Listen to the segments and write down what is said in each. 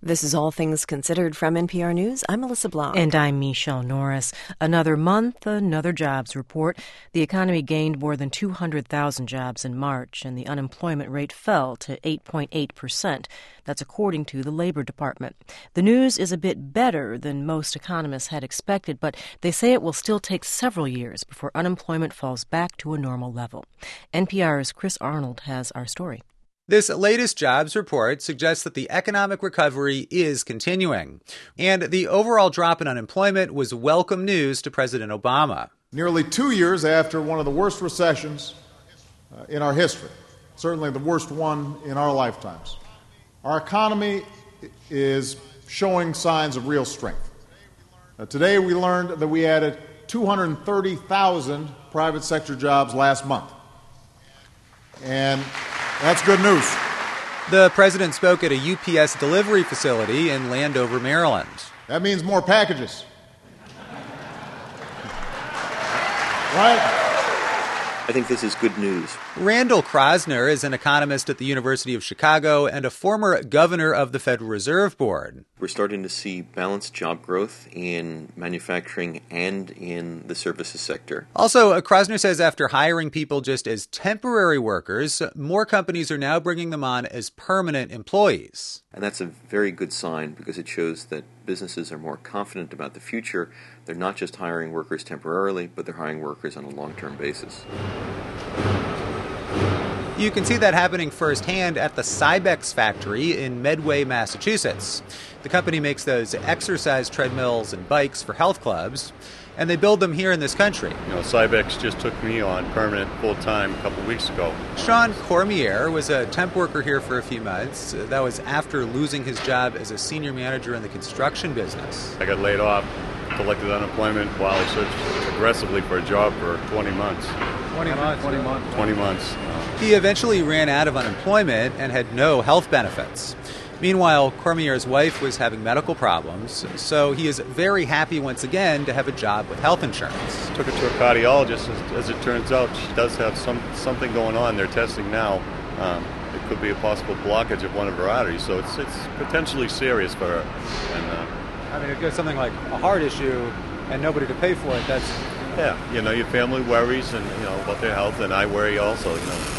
This is All Things Considered from NPR News. I'm Melissa Blanc. And I'm Michelle Norris. Another month, another jobs report. The economy gained more than 200,000 jobs in March, and the unemployment rate fell to 8.8%. That's according to the Labor Department. The news is a bit better than most economists had expected, but they say it will still take several years before unemployment falls back to a normal level. NPR's Chris Arnold has our story. This latest jobs report suggests that the economic recovery is continuing, and the overall drop in unemployment was welcome news to President Obama. Nearly 2 years after one of the worst recessions in our history, certainly the worst one in our lifetimes, our economy is showing signs of real strength. Today we learned that we added 230,000 private sector jobs last month, and that's good news. The president spoke at a UPS delivery facility in Landover, Maryland. That means more packages. Right? I think this is good news. Randall Krasner is an economist at the University of Chicago and a former governor of the Federal Reserve Board. We're starting to see balanced job growth in manufacturing and in the services sector. Also, Krasner says after hiring people just as temporary workers, more companies are now bringing them on as permanent employees. And that's a very good sign because it shows that businesses are more confident about the future. They're not just hiring workers temporarily, but they're hiring workers on a long-term basis. You can see that happening firsthand at the Cybex factory in Medway, Massachusetts. The company makes those exercise treadmills and bikes for health clubs, and they build them here in this country. Cybex just took me on permanent full-time a couple weeks ago. Sean Cormier was a temp worker here for a few months. That was after losing his job as a senior manager in the construction business. I got laid off, collected unemployment while I searched aggressively for a job for 20 months. 20 months. He eventually ran out of unemployment and had no health benefits. Meanwhile, Cormier's wife was having medical problems, so he is very happy once again to have a job with health insurance. Took her to a cardiologist. As it turns out, she does have something going on. They're testing now. It could be a possible blockage of one of her arteries, so it's potentially serious for her. And if it's something like a heart issue and nobody to pay for it, that's... Yeah, your family worries and about their health, and I worry also,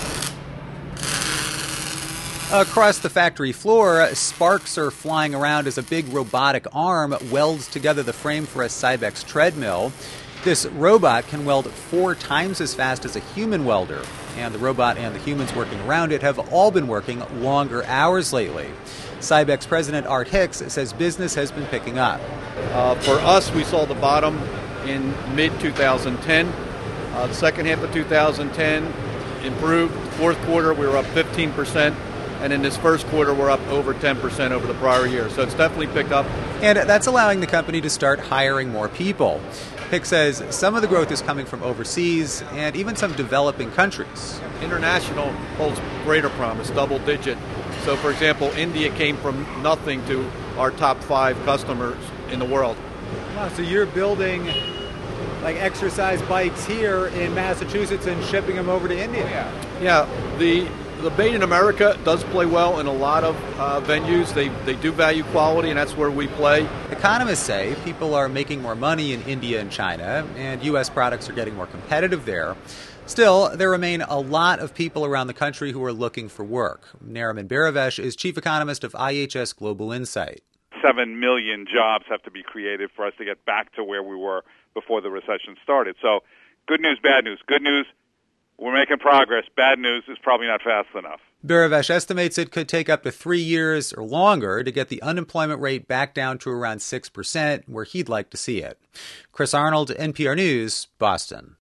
Across the factory floor, sparks are flying around as a big robotic arm welds together the frame for a Cybex treadmill. This robot can weld 4 times as fast as a human welder, and the robot and the humans working around it have all been working longer hours lately. Cybex President Art Hicks says business has been picking up. For us, we saw the bottom in mid-2010. The second half of 2010 improved. Fourth quarter, we were up 15%. And in this first quarter, we're up over 10% over the prior year. So it's definitely picked up. And that's allowing the company to start hiring more people. Hicks says some of the growth is coming from overseas and even some developing countries. International holds greater promise, double digit. So, for example, India came from nothing to our top 5 customers in the world. Wow, so you're building like exercise bikes here in Massachusetts and shipping them over to India? Yeah, the Made in America does play well in a lot of venues. They do value quality, and that's where we play. Economists say people are making more money in India and China, and U.S. products are getting more competitive there. Still, there remain a lot of people around the country who are looking for work. Nariman Baravesh is chief economist of IHS Global Insight. 7 million jobs have to be created for us to get back to where we were before the recession started. So good news, bad news. Good news, we're making progress. Bad news is probably not fast enough. Baravesh estimates it could take up to 3 years or longer to get the unemployment rate back down to around 6%, where he'd like to see it. Chris Arnold, NPR News, Boston.